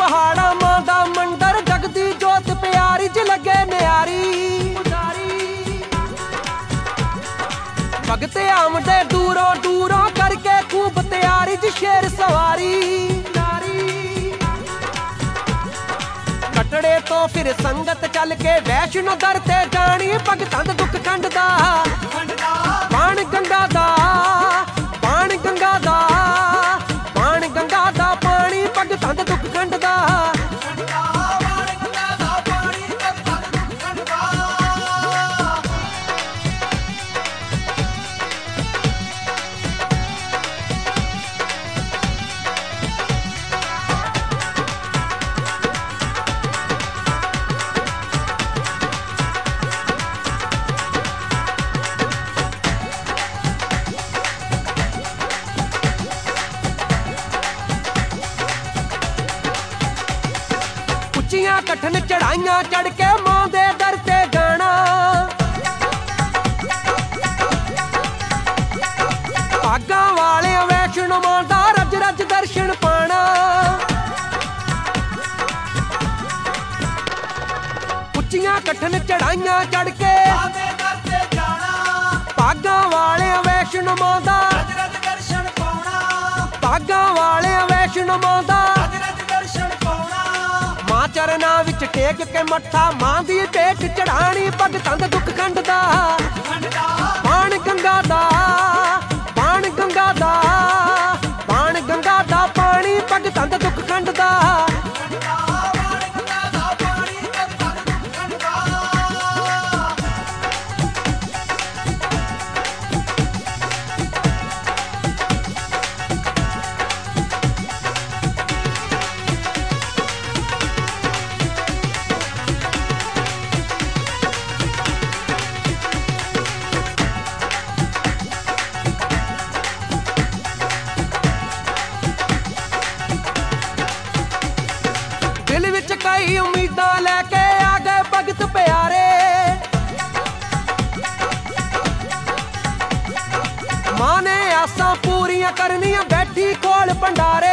पहाड़ा मां दा मंदर जगदी जोत प्यारी ज लगे न्यारी भगते आमदे दूरों दूरों करके खूब तैयारी ज शेर सवारी कटड़े तो फिर संगत चल के वैष्णो दर ते जानी भगतां दा दुख खंडदा पाण गंगा दा पाण गंगा दा पाण गंगा दा पानी भगतां दा दुख खंडदा ਉੱਚੀਆਂ ਕਠਨ ਚੜਾਈਆਂ ਚੜ ਕੇ ਮਾਂ ਦੇ ਦਰ ਤੇ ਜਾਣਾ ਭਾਗਾਂ ਵਾਲੇ ਵੈਸ਼ਨੋ ਮਾਂ ਦਾ ਰਜ ਰਜ ਦਰਸ਼ਨ ਪਾਣਾ ਉੱਚੀਆਂ ਕਠਨ ਚੜਾਈਆਂ ਚੜ ਕੇ ਮਾਂ ਦੇ ਦਰ ਤੇ ਜਾਣਾ ਭਾਗਾਂ ਵਾਲੇ ਵੈਸ਼ਨੋ ਮਾਂ ਦਾ ਰਜ ਰਜ ਦਰਸ਼ਨ ਪਾਉਣਾ ਭਾਗਾਂ ਵਾਲੇ ਵੈਸ਼ਨੋ ਮਾਂ ਦਾ चरना विच टेक के मत्था मां दी टेक चढ़ानी भगतां दा दुख खंडदा पाण गंगा दा पाण गंगा दा पाण गंगा दा पानी भगतां दा दुख खंडदा दिल विच कई उम्मीदां लैके आ गए भगत प्यारे मां ने आसां पूरियां करनियां बैठी कोल भंडारे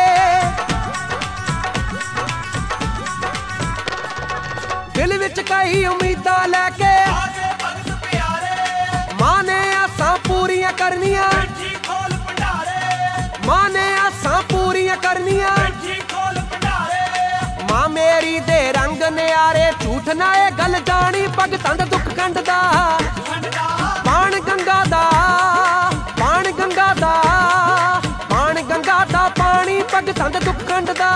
दिल विच कई उम्मीदां लैके आ गए भगत प्यारे मां ने आसां पूरियां करनियां बैठी कोल भंडारे मां ने आसां पूरियां करनियां मेरी दे रंग न्यारे झूठ ना ए गल जानी भगतां दा दुख खंडदा पाण गंगा दा पाण गंगा दा पाण गंगा दा पानी भगतां दा दुख खंडदा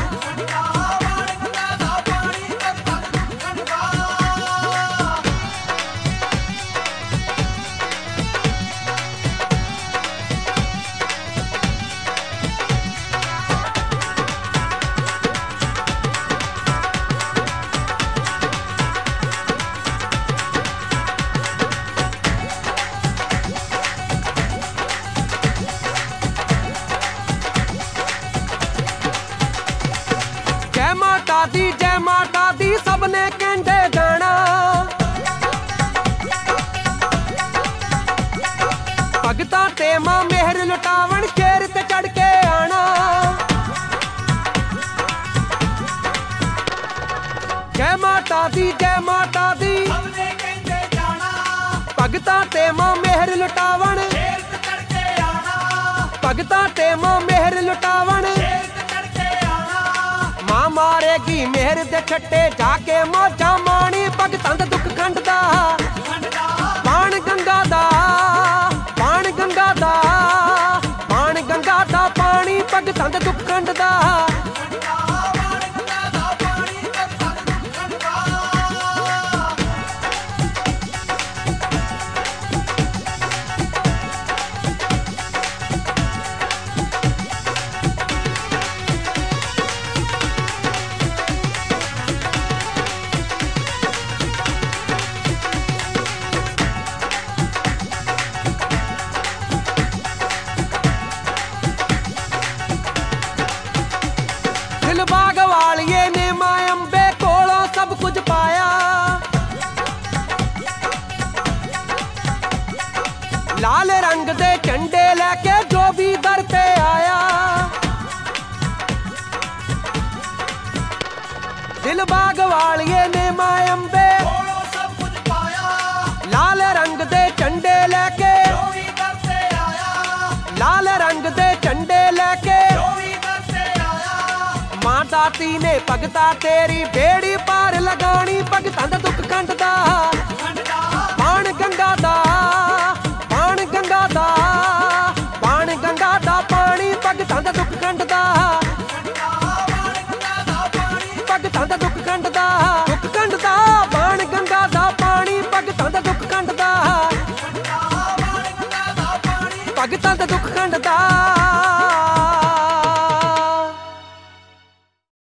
जय माता दी सबने कहंदे जाना भगतां ते मां मेहर लुटावण शेर ते चढ़ के आना जय माता दी सबने कहंदे जाना भगतां ते मां मेहर लुटावण शेर ते चढ़ के आना भगतां ते मां मेहर लुटावण मां मारेगी मेहर दे छट्टे जाके मौजा माणी भगतां दा दुख खंडदा पाण गंगा दा पाण गंगा दा पाण गंगा दा पानी भगतां दा दुख खंडदा ਲਾਲ रंग दे झंडे लैके मां दाती ने भगता तेरी बेड़ी पार लगानी। भगतां दा दुख कंडदा बाण गंगा दा, बाण गंगा दा, बाण गंगा दा पानी। भगतां दा दुख कंडदा, भगतां दा दुख कंडदा, दुख कंडदा बाण गंगा दा पानी। भगतां दा दुख कंडदा, भगतां दा दुख कंडदा।